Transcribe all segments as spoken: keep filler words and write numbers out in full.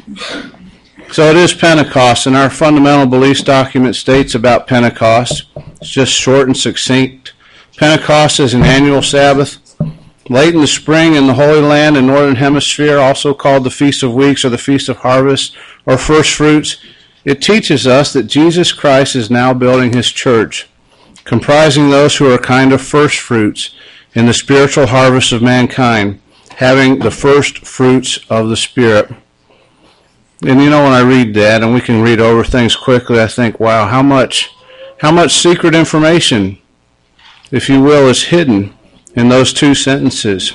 So it is Pentecost, and our fundamental beliefs document states about Pentecost. It's just short and succinct. Pentecost is an annual Sabbath late in the spring in the Holy Land and Northern Hemisphere, also called the Feast of Weeks or the Feast of Harvest or First Fruits. It teaches us that Jesus Christ is now building his church, comprising those who are kind of first fruits in the spiritual harvest of mankind, having the first fruits of the Spirit. And you know, when I read that, and we can read over things quickly, I think, wow, how much, how much secret information, if you will, is hidden in those two sentences.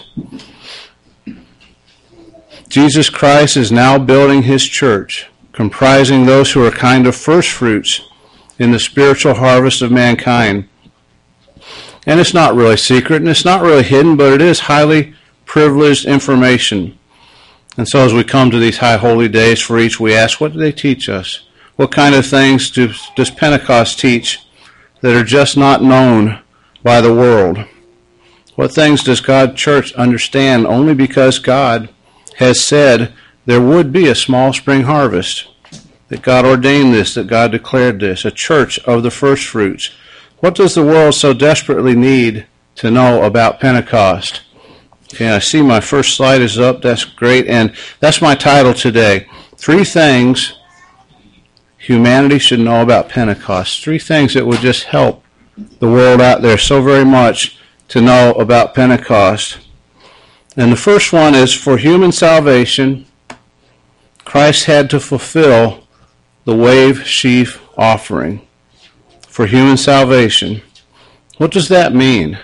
Jesus Christ is now building his church, comprising those who are kind of first fruits in the spiritual harvest of mankind. And it's not really secret, and it's not really hidden, but it is highly privileged information. And so as we come to these high holy days for each, we ask, what do they teach us? What kind of things do, does Pentecost teach that are just not known by the world? What things does God's church understand only because God has said there would be a small spring harvest, that God ordained this, that God declared this, a church of the first fruits? What does the world so desperately need to know about Pentecost? Okay, I see my first slide is up. That's great. And that's my title today. Three things humanity should know about Pentecost. Three things that would just help the world out there so very much to know about Pentecost. And the first one is, for human salvation, Christ had to fulfill the wave sheaf offering. For human salvation. What does that mean?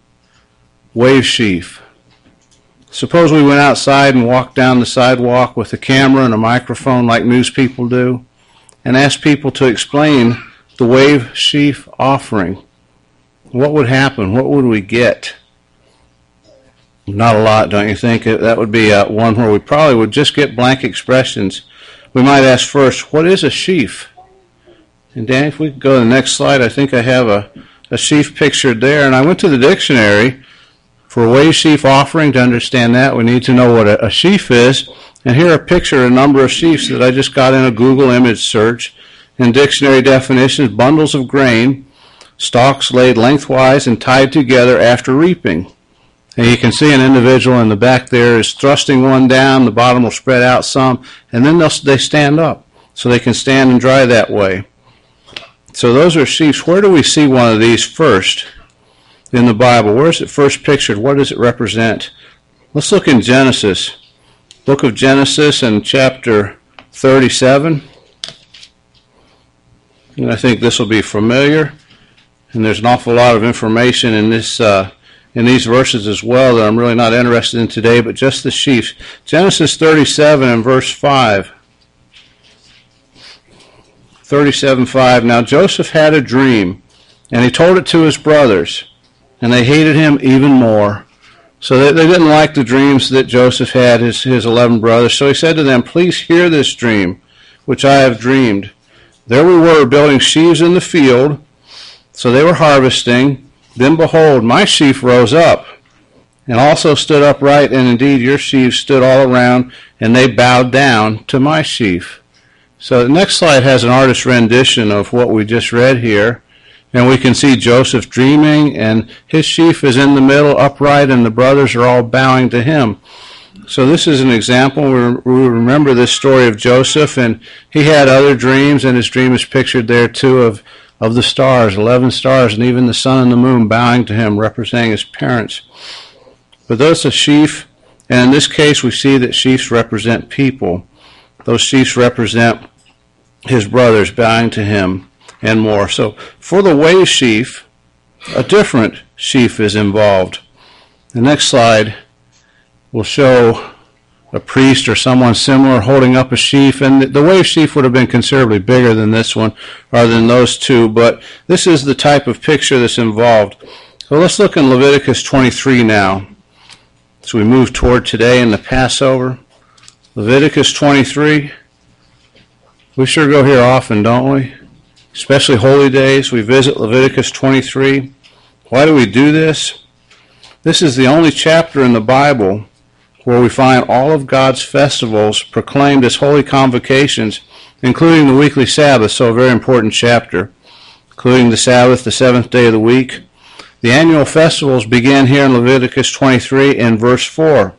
Wave sheaf. Suppose we went outside and walked down the sidewalk with a camera and a microphone like news people do, and asked people to explain the wave sheaf offering. What would happen? What would we get? Not a lot, don't you think? That would be uh, one where we probably would just get blank expressions. We might ask first, what is a sheaf? And Dan, if we could go to the next slide, I think I have a, a sheaf pictured there. And I went to the dictionary for a wave sheaf offering. To understand that, we need to know what a, a sheaf is. And here I picture a number of sheaves that I just got in a Google image search. In dictionary definitions, bundles of grain, stalks laid lengthwise and tied together after reaping. And you can see an individual in the back there is thrusting one down. The bottom will spread out some, and then they'll, they stand up so they can stand and dry that way. So those are sheaves. Where do we see one of these first in the Bible? Where is it first pictured? What does it represent? Let's look in Genesis. Book of Genesis and chapter thirty-seven. And I think this will be familiar. And there's an awful lot of information in this uh, in these verses as well that I'm really not interested in today, but just the sheaves. Genesis thirty-seven and verse five. thirty-seven five. Now Joseph had a dream, and he told it to his brothers, and they hated him even more. So they, they didn't like the dreams that Joseph had, his, his eleven brothers. So he said to them, please hear this dream, which I have dreamed. There we were building sheaves in the field, so they were harvesting. Then behold, my sheaf rose up, and also stood upright, and indeed your sheaves stood all around, and they bowed down to my sheaf. So the next slide has an artist's rendition of what we just read here. And we can see Joseph dreaming, and his sheaf is in the middle, upright, and the brothers are all bowing to him. So this is an example. We remember this story of Joseph, and he had other dreams, and his dream is pictured there too of, of the stars, eleven stars, and even the sun and the moon bowing to him, representing his parents. But that's a sheaf, and in this case we see that sheaves represent people. Those sheaves represent his brothers bowing to him and more. So for the wave sheaf, a different sheaf is involved. The next slide will show a priest or someone similar holding up a sheaf, and the wave sheaf would have been considerably bigger than this one, rather than those two, but this is the type of picture that's involved. So let's look in Leviticus twenty-three now, as we move toward today in the Passover. Leviticus twenty-three. We sure go here often, don't we? Especially holy days, we visit Leviticus twenty-three. Why do we do this? This is the only chapter in the Bible where we find all of God's festivals proclaimed as holy convocations, including the weekly Sabbath, so a very important chapter, including the Sabbath, the seventh day of the week. The annual festivals begin here in Leviticus twenty-three in verse four.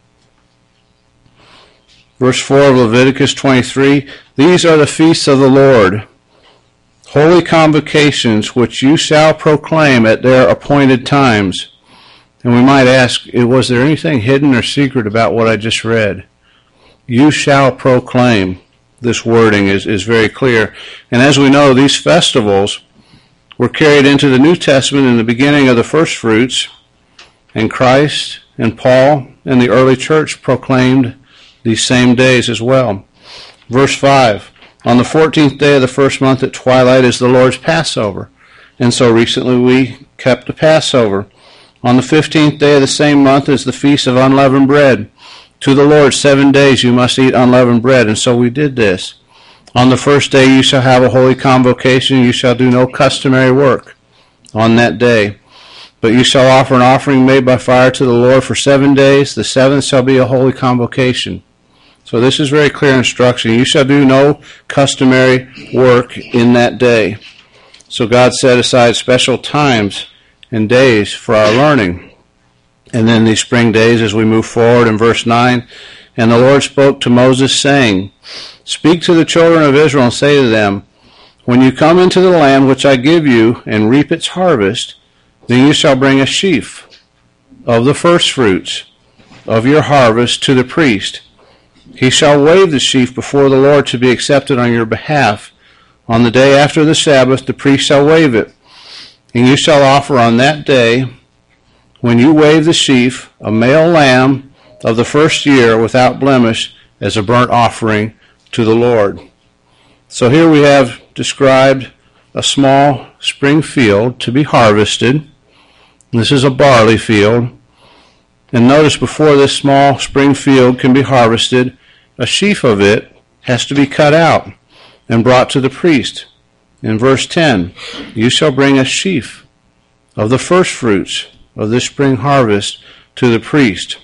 Verse four of Leviticus twenty-three, "These are the feasts of the Lord, holy convocations which you shall proclaim at their appointed times." And we might ask, was there anything hidden or secret about what I just read? You shall proclaim. This wording is, is very clear. And as we know, these festivals were carried into the New Testament in the beginning of the first fruits, and Christ and Paul and the early church proclaimed these same days as well. Verse five, "On the fourteenth day of the first month at twilight is the Lord's Passover." And so recently we kept the Passover. "On the fifteenth day of the same month is the Feast of Unleavened Bread. To the Lord seven days you must eat unleavened bread." And so we did this. "On the first day you shall have a holy convocation. You shall do no customary work on that day. But you shall offer an offering made by fire to the Lord for seven days. The seventh shall be a holy convocation." So this is very clear instruction. You shall do no customary work in that day. So God set aside special times and days for our learning. And then these spring days, as we move forward in verse nine, "And the Lord spoke to Moses, saying, Speak to the children of Israel and say to them, When you come into the land which I give you and reap its harvest, then you shall bring a sheaf of the firstfruits of your harvest to the priest. He shall wave the sheaf before the Lord to be accepted on your behalf. On the day after the Sabbath the priest shall wave it. And you shall offer on that day, when you wave the sheaf, a male lamb of the first year without blemish as a burnt offering to the Lord." So here we have described a small spring field to be harvested. This is a barley field. And notice, before this small spring field can be harvested, a sheaf of it has to be cut out and brought to the priest. In verse ten, "You shall bring a sheaf of the firstfruits of this spring harvest to the priest."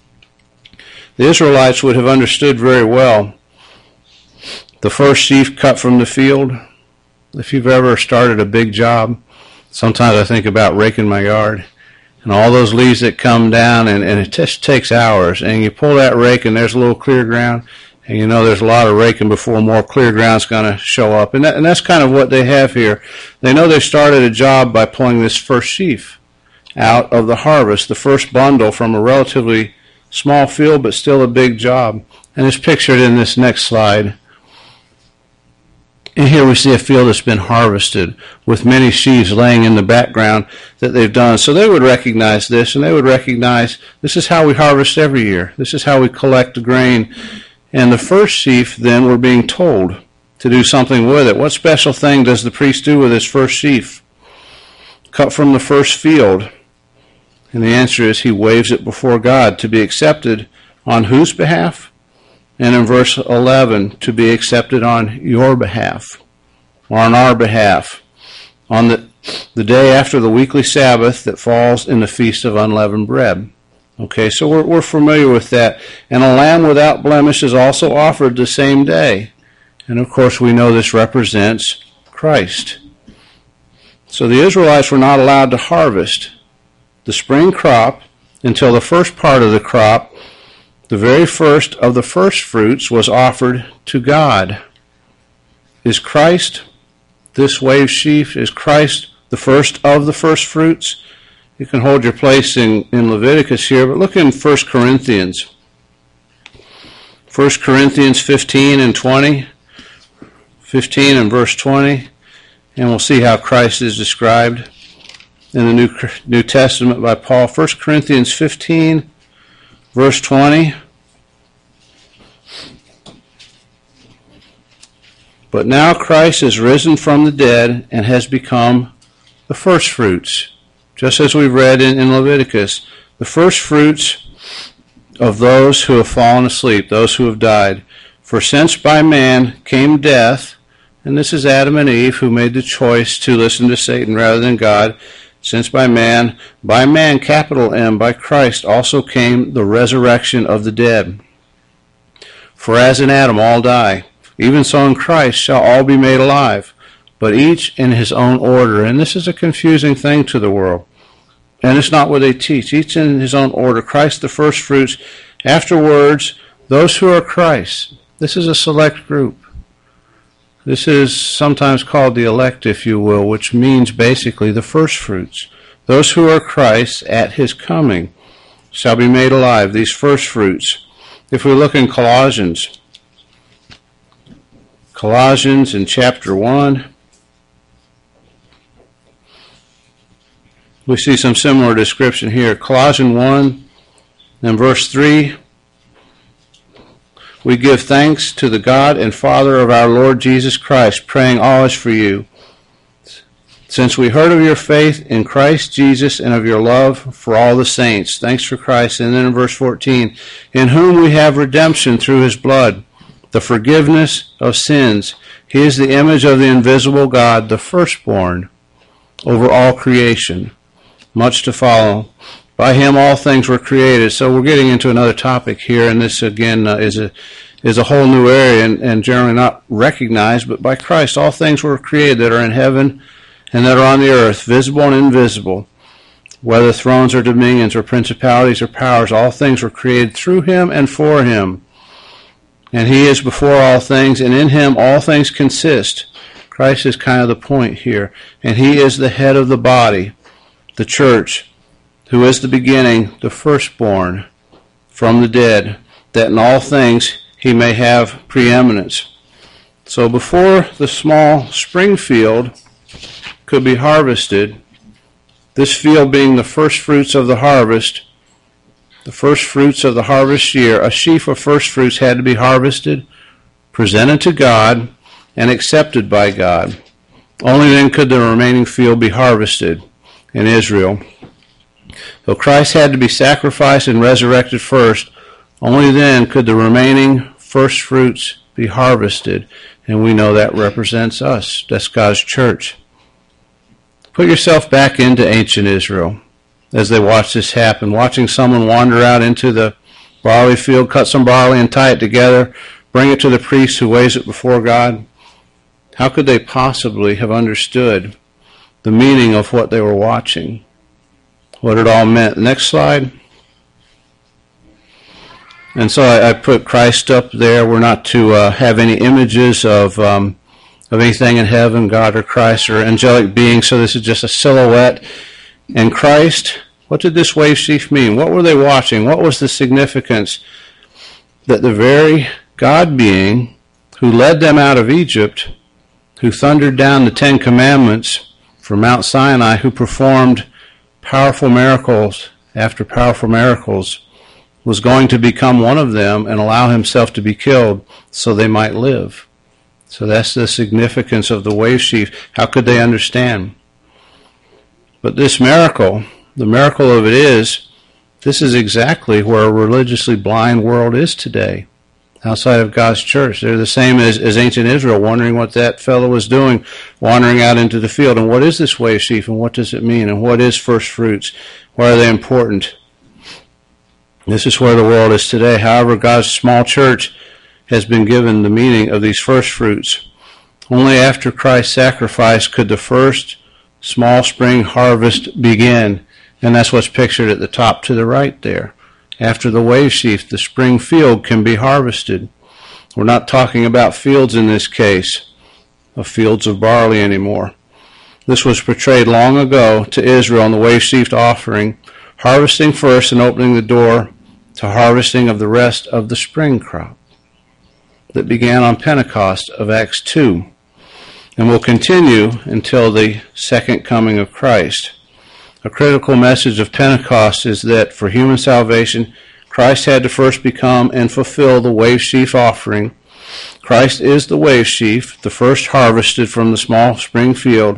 The Israelites would have understood very well the first sheaf cut from the field. If you've ever started a big job, sometimes I think about raking my yard and all those leaves that come down, and, and it just takes hours. And you pull that rake and there's a little clear ground, and you know there's a lot of raking before more clear ground's going to show up. And, that, and that's kind of what they have here. They know they started a job by pulling this first sheaf out of the harvest, the first bundle from a relatively small field, but still a big job. And it's pictured in this next slide. And here we see a field that's been harvested with many sheaves laying in the background that they've done. So they would recognize this, and they would recognize this is how we harvest every year. This is how we collect the grain. And the first sheaf, then, we're being told to do something with it. What special thing does the priest do with his first sheaf? Cut from the first field. And the answer is he waves it before God to be accepted on whose behalf? And in verse eleven, to be accepted on your behalf, or on our behalf, on the, the day after the weekly Sabbath that falls in the Feast of Unleavened Bread. Okay, so we're, we're familiar with that. And a lamb without blemish is also offered the same day. And of course we know this represents Christ. So the Israelites were not allowed to harvest the spring crop until the first part of the crop, the very first of the first fruits, was offered to God. Is Christ this wave sheaf? Is Christ the first of the first fruits? You can hold your place in, in Leviticus here, but look in First Corinthians. First Corinthians fifteen and twenty. fifteen and verse twenty. And we'll see how Christ is described in the New, New Testament by Paul. First Corinthians fifteen, verse twenty. "But now Christ is risen from the dead and has become the firstfruits," just as we've read in, in Leviticus, the firstfruits of those who have fallen asleep, those who have died. "For since by man came death," and this is Adam and Eve who made the choice to listen to Satan rather than God, since by man, by man, capital M, by Christ also came the resurrection of the dead. For as in Adam all die, even so in Christ shall all be made alive, but each in his own order. And this is a confusing thing to the world. And it's not what they teach. Each in his own order. Christ the first fruits. Afterwards, those who are Christ. This is a select group. This is sometimes called the elect, if you will, which means basically the first fruits. Those who are Christ at his coming shall be made alive, these first fruits. If we look in Colossians, Colossians in chapter one, we see some similar description here. Colossians one and verse three, we give thanks to the God and Father of our Lord Jesus Christ, praying always for you, since we heard of your faith in Christ Jesus and of your love for all the saints. Thanks for Christ. And then in verse fourteen, in whom we have redemption through his blood, the forgiveness of sins. He is the image of the invisible God, the firstborn over all creation. Much to follow. By him all things were created. So we're getting into another topic here, and this again uh, is a is a whole new area and, and generally not recognized, but by Christ all things were created that are in heaven and that are on the earth, visible and invisible, whether thrones or dominions or principalities or powers, all things were created through him and for him. And he is before all things, and in him all things consist. Christ is kind of the point here. And he is the head of the body, the church, who is the beginning, the firstborn from the dead, that in all things he may have preeminence. So before the small spring field could be harvested, this field being the first fruits of the harvest, the first fruits of the harvest year, a sheaf of first fruits had to be harvested, presented to God, and accepted by God. Only then could the remaining field be harvested in Israel. So Christ had to be sacrificed and resurrected first. Only then could the remaining first fruits be harvested. And we know that represents us. That's God's church. Put yourself back into ancient Israel as they watch this happen. Watching someone wander out into the barley field, cut some barley and tie it together, bring it to the priest who weighs it before God. How could they possibly have understood the meaning of what they were watching? What it all meant. Next slide. And so I, I put Christ up there. We're not to uh, have any images of um, of anything in heaven, God or Christ or angelic beings. So this is just a silhouette. And Christ, what did this wave sheaf mean? What were they watching? What was the significance that the very God being who led them out of Egypt, who thundered down the Ten Commandments from Mount Sinai, who performed powerful miracles after powerful miracles, was going to become one of them and allow himself to be killed so they might live. So that's the significance of the wave sheaf. How could they understand? But this miracle, the miracle of it is, this is exactly where a religiously blind world is today, outside of God's church. They're the same as, as ancient Israel, wondering what that fellow was doing, wandering out into the field. And what is this wave sheaf, and what does it mean? And what is first fruits? Why are they important? This is where the world is today. However, God's small church has been given the meaning of these first fruits. Only after Christ's sacrifice could the first small spring harvest begin. And that's what's pictured at the top to the right there. After the wave sheaf, the spring field can be harvested. We're not talking about fields in this case, of fields of barley anymore. This was portrayed long ago to Israel in the wave sheaf offering, harvesting first and opening the door to harvesting of the rest of the spring crop that began on Pentecost of Acts two and will continue until the second coming of Christ. A critical message of Pentecost is that for human salvation, Christ had to first become and fulfill the wave sheaf offering. Christ is the wave sheaf, the first harvested from the small spring field.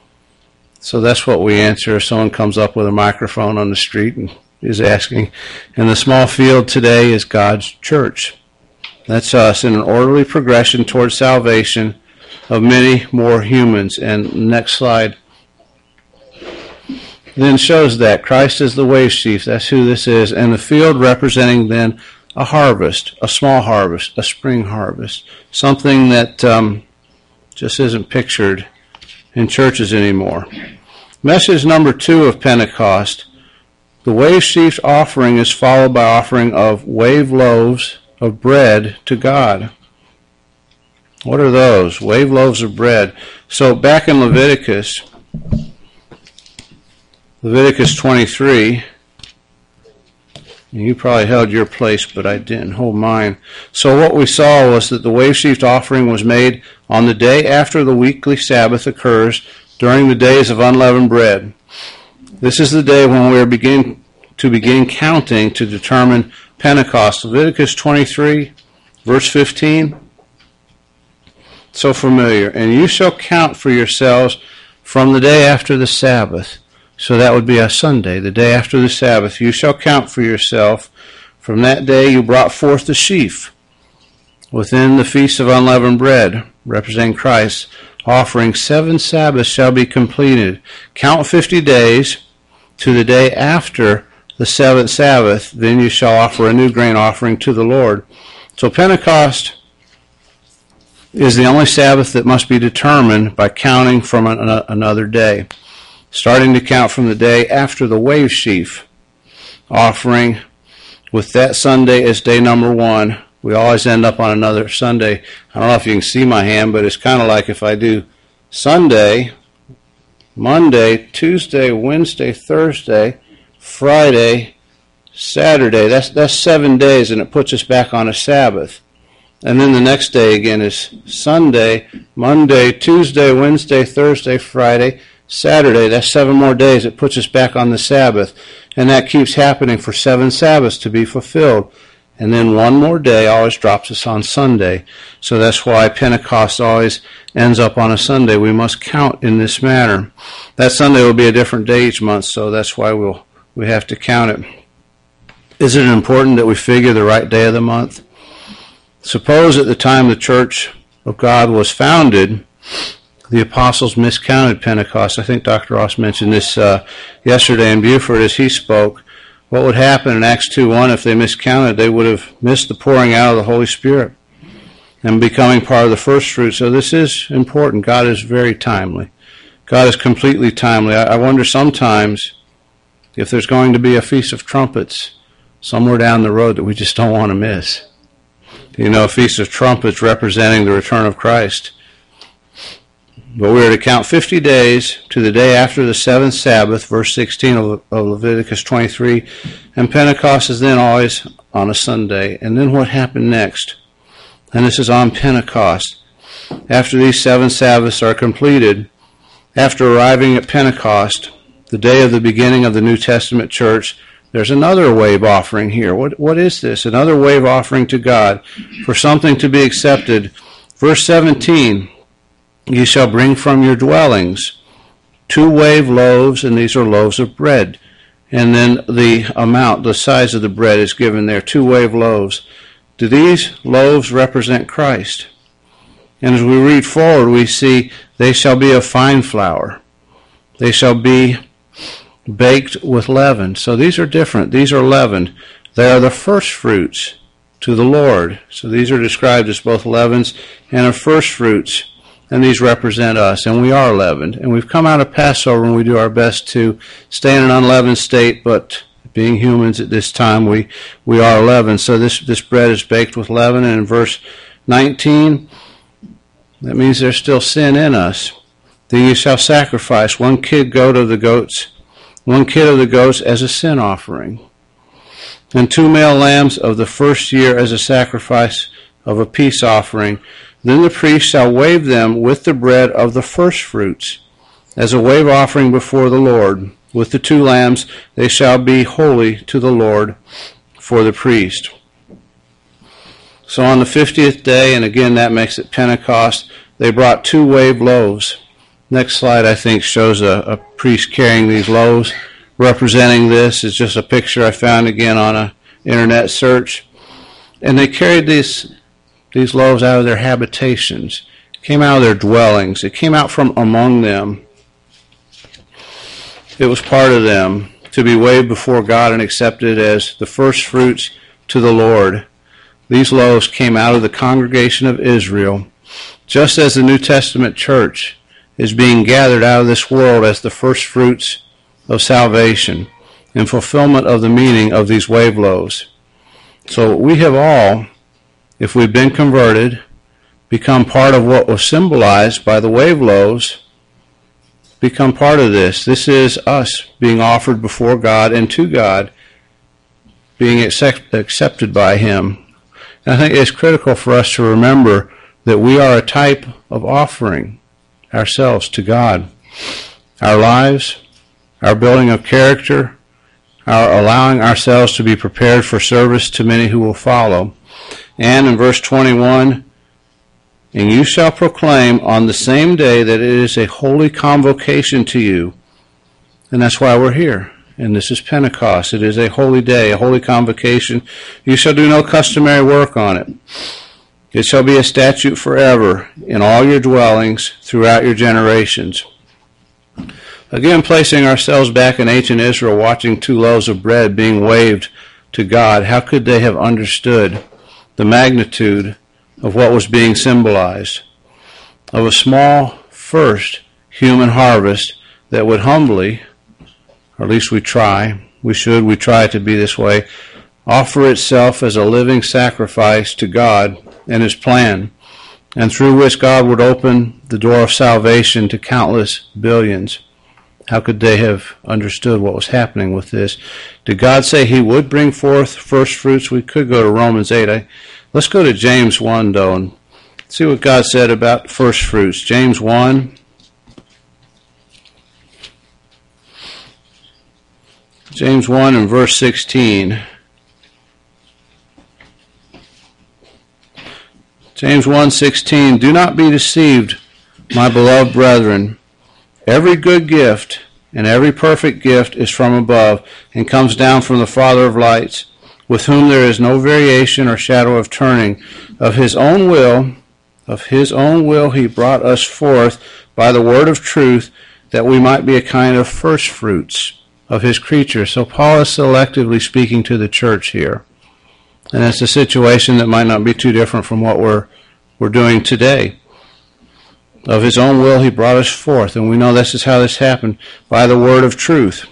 So that's what we answer if someone comes up with a microphone on the street and is asking. And the small field today is God's church. That's us in an orderly progression towards salvation of many more humans. And next slide. then shows that Christ is the wave sheaf. That's who this is. And the field representing then a harvest, a small harvest, a spring harvest, something that um, just isn't pictured in churches anymore. Message number two of Pentecost. The wave sheaf offering is followed by offering of wave loaves of bread to God. What are those? Wave loaves of bread. So back in Leviticus, Leviticus twenty-three, you probably held your place, but I didn't hold mine. So what we saw was that the wave sheaf offering was made on the day after the weekly Sabbath occurs during the days of unleavened bread. This is the day when we are begin to begin counting to determine Pentecost. Leviticus twenty-three, verse fifteen. So familiar. And you shall count for yourselves from the day after the Sabbath. So that would be a Sunday, the day after the Sabbath. You shall count for yourself. From that day you brought forth the sheaf within the feast of unleavened bread, representing Christ, offering seven Sabbaths shall be completed. Count fifty days to the day after the seventh Sabbath. Then you shall offer a new grain offering to the Lord. So Pentecost is the only Sabbath that must be determined by counting from an, an, another day, starting to count from the day after the wave sheaf offering, with that Sunday as day number one. We always end up on another Sunday. I don't know if you can see my hand, but it's kind of like if I do Sunday, Monday, Tuesday, Wednesday, Thursday, Friday, Saturday. That's that's seven days, and it puts us back on a Sabbath. And then the next day again is Sunday, Monday, Tuesday, Wednesday, Thursday, Friday, Saturday. That's seven more days. It puts us back on the Sabbath. And that keeps happening for seven Sabbaths to be fulfilled. And then one more day always drops us on Sunday. So that's why Pentecost always ends up on a Sunday. We must count in this manner. That Sunday will be a different day each month, so that's why we'll we have to count it. Is it important that we figure the right day of the month? Suppose at the time the Church of God was founded, the apostles miscounted Pentecost. I think Doctor Ross mentioned this uh, yesterday in Buford as he spoke. What would happen in Acts two one if they miscounted? They would have missed the pouring out of the Holy Spirit and becoming part of the first fruit. So this is important. God is very timely. God is completely timely. I, I wonder sometimes if there's going to be a Feast of Trumpets somewhere down the road that we just don't want to miss. You know, a Feast of Trumpets representing the return of Christ. But we are to count fifty days to the day after the seventh Sabbath, verse sixteen of Leviticus twenty-three, and Pentecost is then always on a Sunday. And then what happened next? And this is on Pentecost. After these seven Sabbaths are completed, after arriving at Pentecost, the day of the beginning of the New Testament church, there's another wave offering here. What What is this? Another wave offering to God for something to be accepted. Verse seventeen, you shall bring from your dwellings two wave loaves, and these are loaves of bread. And then the amount, the size of the bread is given there, two wave loaves. Do these loaves represent Christ? And as we read forward, we see they shall be of fine flour. They shall be baked with leaven. So these are different. These are leavened. They are the first fruits to the Lord. So these are described as both leavens and of first fruits. And these represent us. And we are leavened. And we've come out of Passover and we do our best to stay in an unleavened state, but being humans at this time, we, we are leavened. So this, this bread is baked with leaven. And in verse nineteen, that means there's still sin in us. Then you shall sacrifice one kid goat of the goats, one kid of the goats as a sin offering, and two male lambs of the first year as a sacrifice of a peace offering. Then the priest shall wave them with the bread of the first fruits, as a wave offering before the Lord. With the two lambs they shall be holy to the Lord for the priest. So on the fiftieth day, and again that makes it Pentecost, they brought two wave loaves. Next slide, I think, shows a, a priest carrying these loaves. Representing this is just a picture I found again on an internet search. And they carried these these loaves out of their habitations. It came out of their dwellings. It came out from among them. it was part of them to be waved before God and accepted as the first fruits to the Lord. These loaves came out of the congregation of Israel, just as the New Testament church is being gathered out of this world as the first fruits of salvation in fulfillment of the meaning of these wave loaves. So we have all, if we've been converted, become part of what was symbolized by the wave loaves, become part of this. This is us being offered before God and to God, being accept, accepted by Him. And I think it's critical for us to remember that we are a type of offering ourselves to God. Our lives, our building of character, our allowing ourselves to be prepared for service to many who will follow. And in verse twenty-one, and you shall proclaim on the same day that it is a holy convocation to you. And that's why we're here. And this is Pentecost. It is a holy day, a holy convocation. You shall do no customary work on it. It shall be a statute forever in all your dwellings throughout your generations. Again, placing ourselves back in ancient Israel, watching two loaves of bread being waved to God, how could they have understood the magnitude of what was being symbolized? Of a small first human harvest that would humbly, or at least we try, we should, we try to be this way, offer itself as a living sacrifice to God and His plan, and through which God would open the door of salvation to countless billions. How could they have understood what was happening with this? Did God say He would bring forth first fruits? We could go to Romans eight. I, let's go to James one, though, and see what God said about first fruits. James one. James one and verse sixteen. James one sixteen, do not be deceived, my beloved brethren. Every good gift and every perfect gift is from above and comes down from the Father of lights, with whom there is no variation or shadow of turning. Of His own will, of His own will He brought us forth by the word of truth, that we might be a kind of first fruits of His creatures. So Paul is selectively speaking to the church here. And it's a situation that might not be too different from what we're we're doing today. Of His own will He brought us forth, and we know this is how this happened, by the word of truth.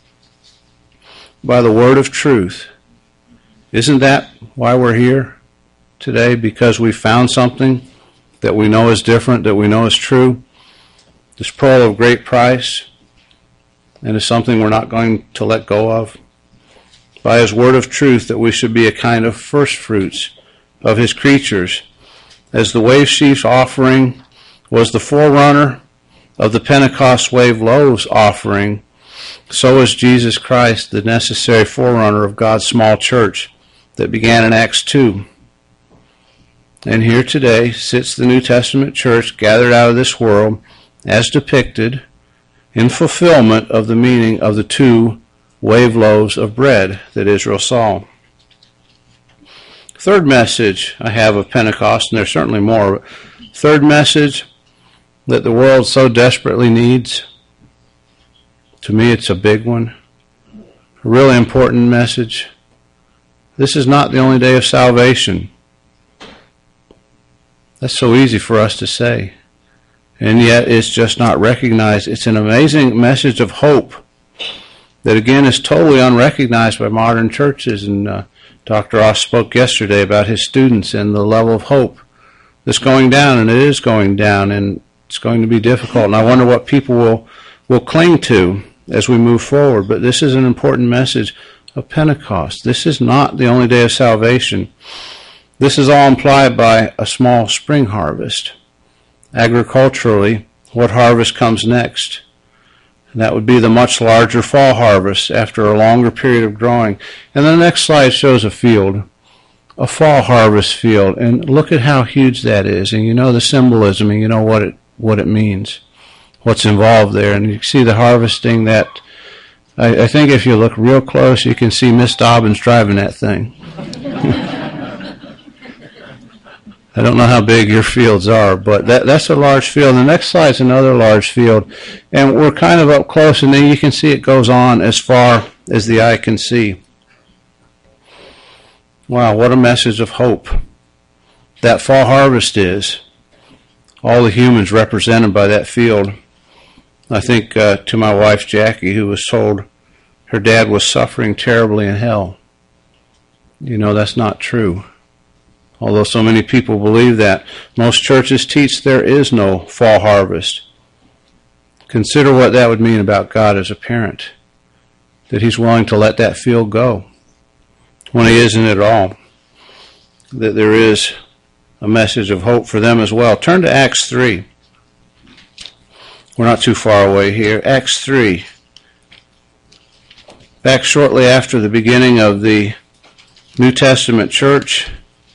By the word of truth. Isn't that why we're here today? Because we found something that we know is different, that we know is true. This pearl of great price, and is something we're not going to let go of. By His word of truth, that we should be a kind of first fruits of His creatures. As the wave sheaf's offering was the forerunner of the Pentecost wave loaves offering, so is Jesus Christ the necessary forerunner of God's small church that began in Acts two. And here today sits the New Testament church gathered out of this world as depicted in fulfillment of the meaning of the two wave loaves of bread that Israel saw. Third message I have of Pentecost, and there's certainly more, but third message that the world so desperately needs. To me, it's a big one. A really important message. This is not the only day of salvation. That's so easy for us to say. And yet it's just not recognized. It's an amazing message of hope that, again, is totally unrecognized by modern churches. And uh, Doctor Ross spoke yesterday about his students and the level of hope that's going down, and it is going down, and it's going to be difficult. And I wonder what people will, will cling to as we move forward. But this is an important message of Pentecost. This is not the only day of salvation. This is all implied by a small spring harvest. Agriculturally, what harvest comes next? And that would be the much larger fall harvest after a longer period of growing. And the next slide shows a field, a fall harvest field. And look at how huge that is. And you know the symbolism, and you know what it what it means, what's involved there. And you see the harvesting that, I, I think if you look real close, you can see Miss Dobbins driving that thing. I don't know how big your fields are, but that, that's a large field. The next slide is another large field. And we're kind of up close, and then you can see it goes on as far as the eye can see. Wow, what a message of hope that fall harvest is. All the humans represented by that field. I think uh, to my wife, Jackie, who was told her dad was suffering terribly in hell. You know, that's not true. Although so many people believe that. Most churches teach there is no fall harvest. Consider what that would mean about God as a parent. That he's willing to let that field go when he isn't at all. That there is a message of hope for them as well. Turn to Acts three. We're not too far away here. Acts three. Back shortly after the beginning of the New Testament church.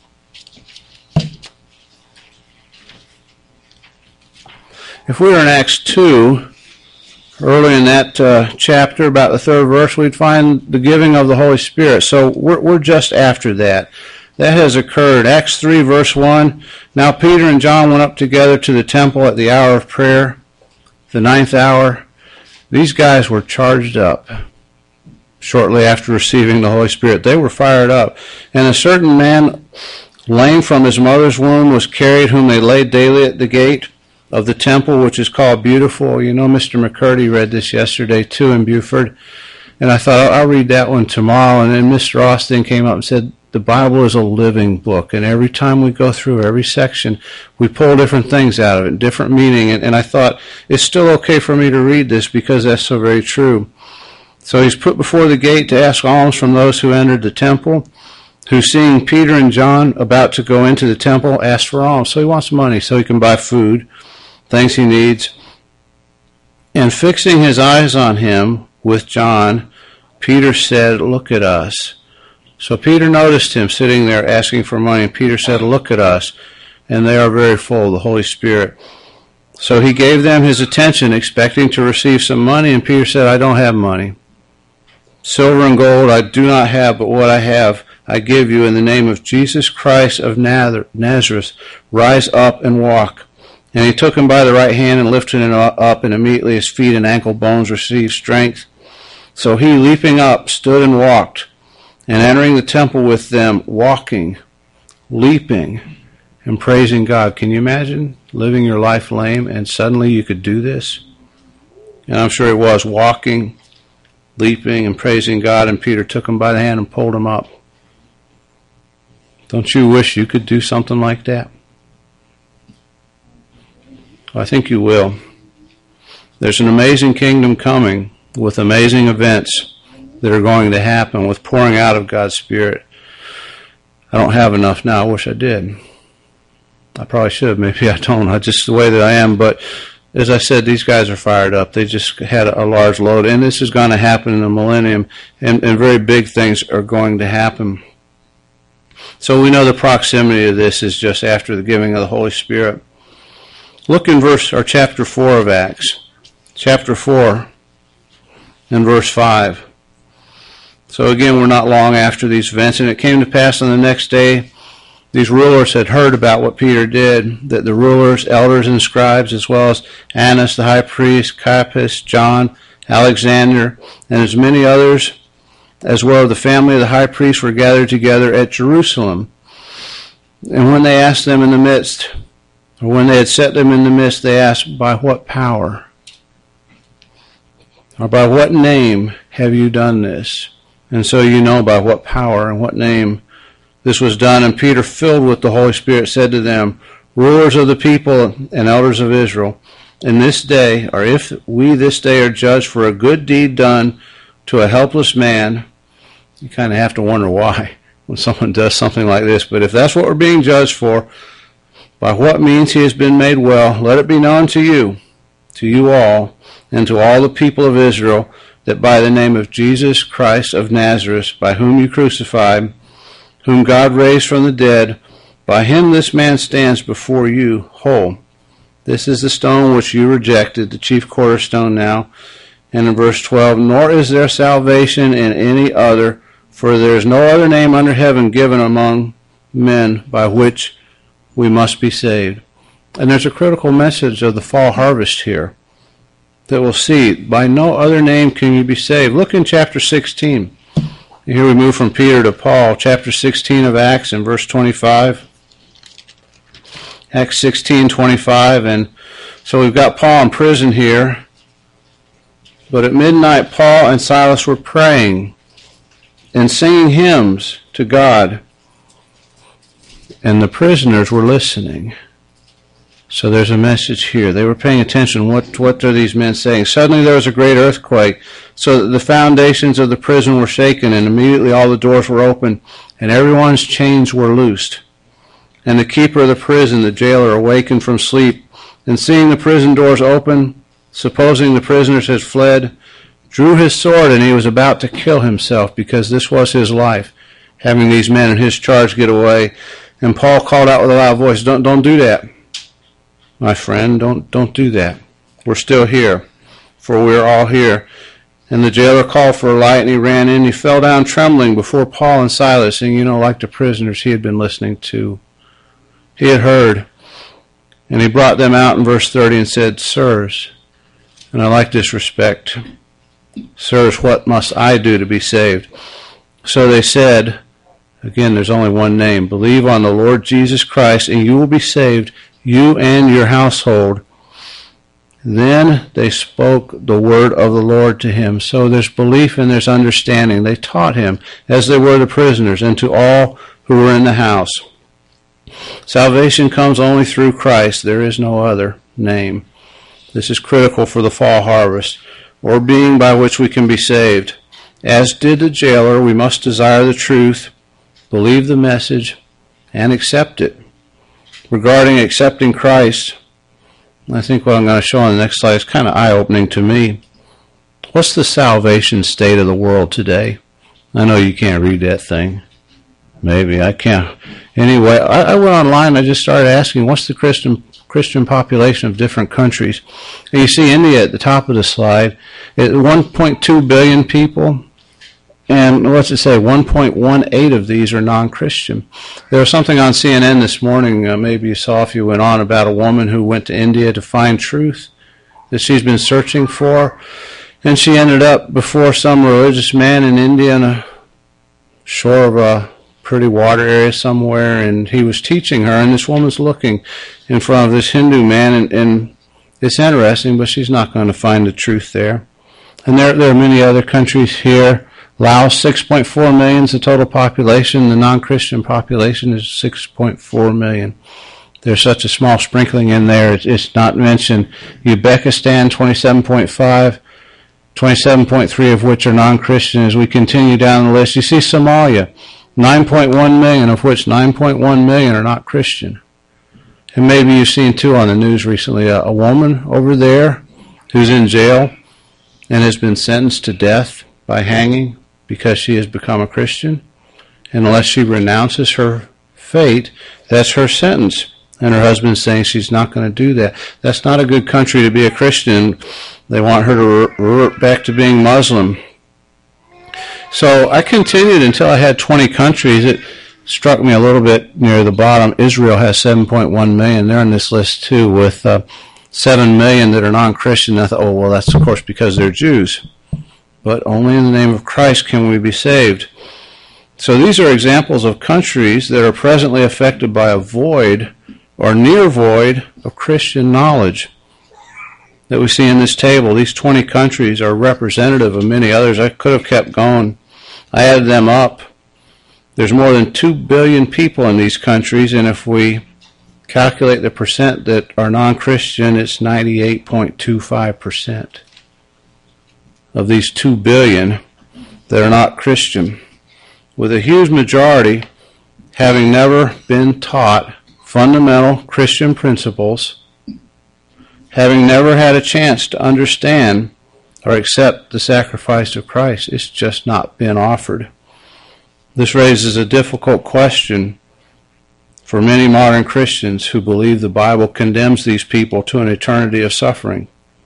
If we were in Acts two, early in that uh, chapter, about the third verse, we'd find the giving of the Holy Spirit. So we're, we're just after that. That has occurred. Acts three, verse one. Now Peter and John went up together to the temple at the hour of prayer, the ninth hour. These guys were charged up shortly after receiving the Holy Spirit. They were fired up. And a certain man, lame from his mother's womb, was carried, whom they laid daily at the gate of the temple, which is called Beautiful. You know, Mister McCurdy read this yesterday too in Buford. And I thought, I'll read that one tomorrow. And then Mister Austin came up and said, the Bible is a living book, and every time we go through every section, we pull different things out of it, different meaning. And, and I thought, it's still okay for me to read this because that's so very true. So he's put before the gate to ask alms from those who entered the temple, who, seeing Peter and John about to go into the temple, asked for alms. So he wants money so he can buy food, things he needs. And fixing his eyes on him with John, Peter said, look at us. So Peter noticed him sitting there asking for money, and Peter said, look at us. And they are very full of the Holy Spirit. So he gave them his attention, expecting to receive some money, and Peter said, I don't have money. Silver and gold I do not have, but what I have I give you in the name of Jesus Christ of Nazareth. Rise up and walk. And he took him by the right hand and lifted him up, and immediately his feet and ankle bones received strength. So he, leaping up, stood and walked. And entering the temple with them, walking, leaping, and praising God. Can you imagine living your life lame and suddenly you could do this? And I'm sure he was walking, leaping, and praising God, and Peter took him by the hand and pulled him up. Don't you wish you could do something like that? I think you will. There's an amazing kingdom coming with amazing events that are going to happen with pouring out of God's Spirit. I don't have enough now. I wish I did. I probably should. Maybe I don't. I just the way that I am. But as I said, these guys are fired up. They just had a large load. And this is going to happen in the millennium. And, and very big things are going to happen. So we know the proximity of this is just after the giving of the Holy Spirit. Look in verse or chapter four of Acts. Chapter four and verse five. So again, we're not long after these events. And it came to pass on the next day, these rulers had heard about what Peter did, that the rulers, elders, and scribes, as well as Annas the high priest, Caiaphas, John, Alexander, and as many others, as well as the family of the high priest, were gathered together at Jerusalem. And when they asked them in the midst, or when they had set them in the midst, they asked, by what power? Or by what name have you done this? And so you know by what power and what name this was done. And Peter, filled with the Holy Spirit, said to them, rulers of the people and elders of Israel, in this day, or if we this day are judged for a good deed done to a helpless man, you kind of have to wonder why when someone does something like this. But if that's what we're being judged for, by what means he has been made well, let it be known to you, to you all, and to all the people of Israel, that by the name of Jesus Christ of Nazareth, by whom you crucified, whom God raised from the dead, by him this man stands before you whole. This is the stone which you rejected, the chief cornerstone now. And in verse twelve, nor is there salvation in any other, for there is no other name under heaven given among men by which we must be saved. And there's a critical message of the fall harvest here that we'll see. By no other name can you be saved. Look in chapter sixteen. Here we move from Peter to Paul. Chapter sixteen of Acts and verse twenty-five. Acts sixteen twenty-five. And so we've got Paul in prison here. But at midnight, Paul and Silas were praying and singing hymns to God. And the prisoners were listening. So there's a message here. They were paying attention. What, what are these men saying? Suddenly there was a great earthquake, so that the foundations of the prison were shaken, and immediately all the doors were opened, and everyone's chains were loosed. And the keeper of the prison, the jailer, awakened from sleep, and seeing the prison doors open, supposing the prisoners had fled, drew his sword, and he was about to kill himself, because this was his life, having these men in his charge get away. And Paul called out with a loud voice, Don't, don't do that. My friend, don't don't do that. We're still here, for we're all here. And the jailer called for a light, and he ran in. He fell down trembling before Paul and Silas, and you know, like the prisoners he had been listening to. He had heard. And he brought them out in verse thirty and said, Sirs, and I like this respect, Sirs, what must I do to be saved? So they said, again, there's only one name, believe on the Lord Jesus Christ, and you will be saved, you and your household. Then they spoke the word of the Lord to him. So there's belief and there's understanding. They taught him as they were the prisoners and to all who were in the house. Salvation comes only through Christ. There is no other name. This is critical for the fall harvest, or being by which we can be saved. As did the jailer, we must desire the truth, believe the message, and accept it. Regarding accepting Christ, I think what I'm going to show on the next slide is kind of eye-opening to me. What's the salvation state of the world today? I know you can't read that thing. Maybe I can't. Anyway, I, I went online. I just started asking, what's the Christian Christian population of different countries? And you see India at the top of the slide. At one point two billion people. And what's it say? one point one eight of these are non-Christian. There was something on C N N this morning, uh, maybe you saw if you went on, about a woman who went to India to find truth that she's been searching for. And she ended up before some religious man in India on a shore of a pretty water area somewhere, and he was teaching her, and this woman's looking in front of this Hindu man, and, and it's interesting, but she's not going to find the truth there. And there, there are many other countries here. Laos, six point four million is the total population. The non-Christian population is six point four million. There's such a small sprinkling in there, it's, it's not mentioned. Uzbekistan, twenty-seven point five, twenty-seven point three of which are non-Christian. As we continue down the list, you see Somalia, nine point one million, of which nine point one million are not Christian. And maybe you've seen, too, on the news recently, a, a woman over there who's in jail and has been sentenced to death by hanging because she has become a Christian. And unless she renounces her fate, that's her sentence. And her husband's saying she's not going to do that. That's not a good country to be a Christian. They want her to revert back to being Muslim. So I continued until I had twenty countries. It struck me a little bit near the bottom. Israel has seven point one million. They're on this list too, with uh, seven million that are non-Christian. I thought, oh, well, that's of course because they're Jews. But only in the name of Christ can we be saved. So these are examples of countries that are presently affected by a void or near void of Christian knowledge that we see in this table. These twenty countries are representative of many others. I could have kept going. I added them up. There's more than two billion people in these countries, and if we calculate the percent that are non-Christian, it's ninety-eight point two five percent of these two billion that are not Christian, with a huge majority having never been taught fundamental Christian principles, having never had a chance to understand or accept the sacrifice of Christ. It's just not been offered. This raises a difficult question for many modern Christians who believe the Bible condemns these people to an eternity of suffering.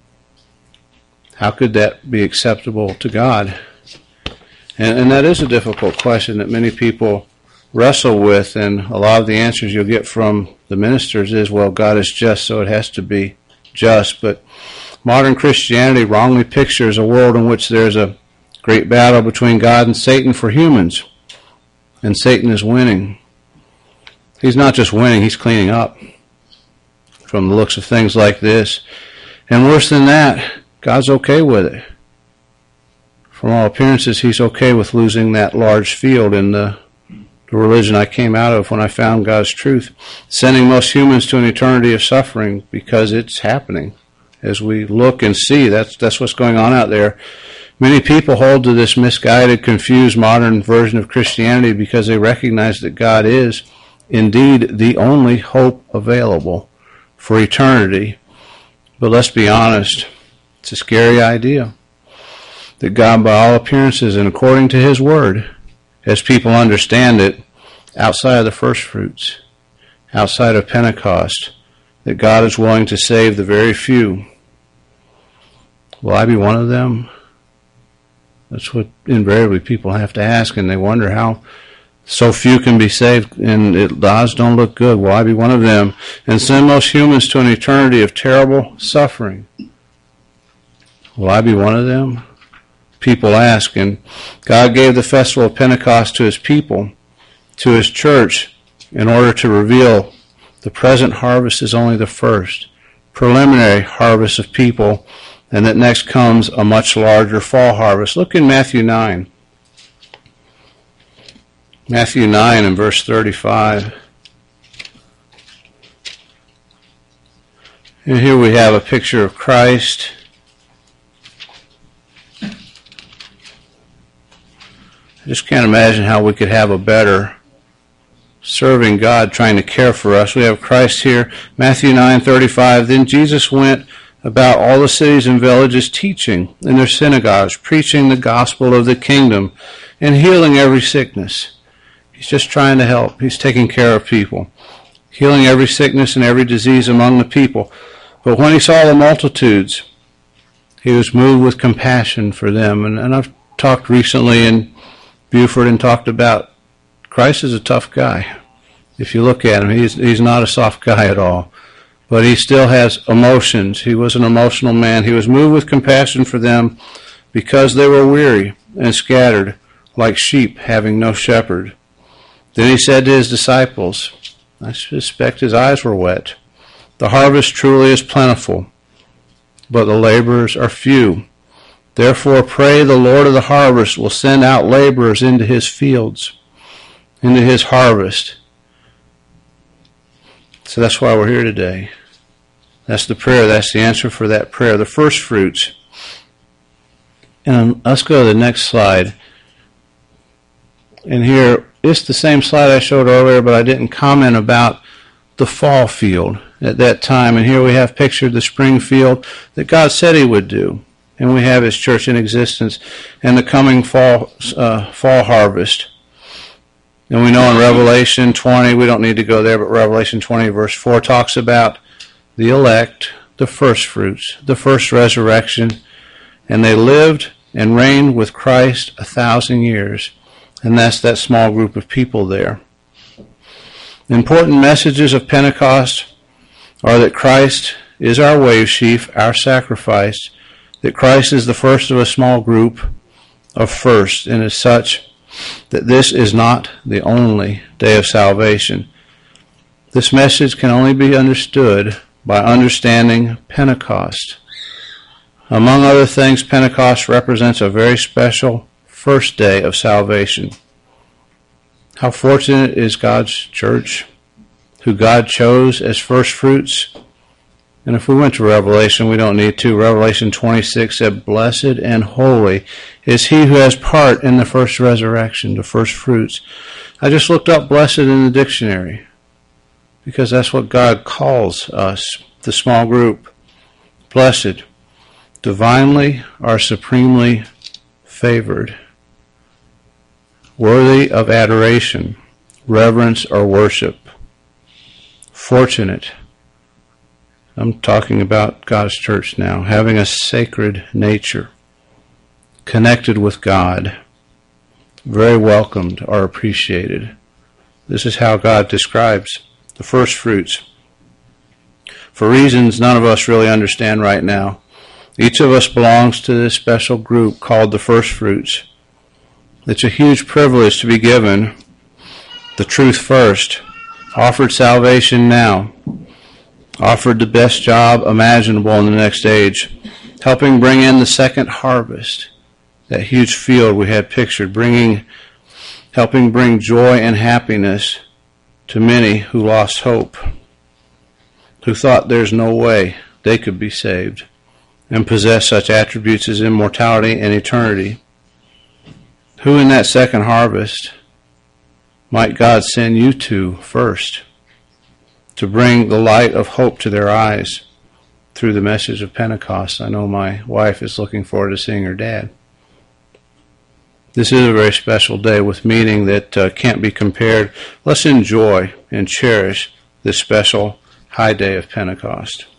How could that be acceptable to God? And, and that is a difficult question that many people wrestle with, and a lot of the answers you'll get from the the ministers is, well, God is just, so it has to be just. But modern Christianity wrongly pictures a world in which there's a great battle between God and Satan for humans, and Satan is winning. He's not just winning, he's cleaning up from the looks of things like this. And worse than that, God's okay with it. From all appearances, he's okay with losing that large field in the, the religion I came out of when I found God's truth, sending most humans to an eternity of suffering because it's happening. As we look and see, that's that's what's going on out there. Many people hold to this misguided, confused, modern version of Christianity because they recognize that God is indeed the only hope available for eternity. But let's be honest, it's a scary idea that God, by all appearances and according to his word, as people understand it, outside of the first fruits, outside of Pentecost, that God is willing to save the very few. Will I be one of them? That's what invariably people have to ask, and they wonder how so few can be saved, and it, the odds don't look good. Will I be one of them? And send most humans to an eternity of terrible suffering. Will I be one of them? People ask, and God gave the festival of Pentecost to his people, to his church, in order to reveal the present harvest is only the first, preliminary harvest of people, and that next comes a much larger fall harvest. Look in Matthew nine. Matthew nine and verse thirty-five. And here we have a picture of Christ. I just can't imagine how we could have a better serving God, trying to care for us. We have Christ here. Matthew nine thirty-five. Then Jesus went about all the cities and villages, teaching in their synagogues, preaching the gospel of the kingdom, and healing every sickness. He's just trying to help. He's taking care of people, healing every sickness and every disease among the people. But when he saw the multitudes, he was moved with compassion for them. And, and I've talked recently in Buford and talked about Christ is a tough guy. If you look at him, he's, he's not a soft guy at all. But he still has emotions. He was an emotional man. He was moved with compassion for them because they were weary and scattered like sheep having no shepherd. Then he said to his disciples, I suspect his eyes were wet, the harvest truly is plentiful, but the laborers are few. Therefore pray the Lord of the harvest will send out laborers into his fields, into his harvest. So that's why we're here today. That's the prayer. That's the answer for that prayer. The first fruits. And let's go to the next slide. And here, it's the same slide I showed earlier, but I didn't comment about the fall field at that time. And here we have pictured the spring field that God said he would do. And we have his church in existence and the coming fall, uh, fall harvest. And we know in Revelation twenty, we don't need to go there, but Revelation twenty verse four talks about the elect, the first fruits, the first resurrection, and they lived and reigned with Christ a thousand years. And that's that small group of people there. Important messages of Pentecost are that Christ is our wave sheaf, our sacrifice, that Christ is the first of a small group of first, and as such, that this is not the only day of salvation. This message can only be understood by understanding Pentecost. Among other things, Pentecost represents a very special first day of salvation. How fortunate is God's church, who God chose as first fruits. And if we went to Revelation, we don't need to. Revelation twenty-six said, blessed and holy is he who has part in the first resurrection, the first fruits. I just looked up blessed in the dictionary because that's what God calls us, the small group. Blessed, divinely or supremely favored, worthy of adoration, reverence, or worship. Fortunate. I'm talking about God's church now, having a sacred nature, connected with God, very welcomed or appreciated. This is how God describes the first fruits. For reasons none of us really understand right now, each of us belongs to this special group called the first fruits. It's a huge privilege to be given the truth first, offered salvation now, offered the best job imaginable in the next age, helping bring in the second harvest, that huge field we had pictured, bringing, helping bring joy and happiness to many who lost hope, who thought there's no way they could be saved and possess such attributes as immortality and eternity. Who in that second harvest might God send you to first, to bring the light of hope to their eyes through the message of Pentecost? I know my wife is looking forward to seeing her dad. This is a very special day with meaning that uh, can't be compared. Let's enjoy and cherish this special high day of Pentecost.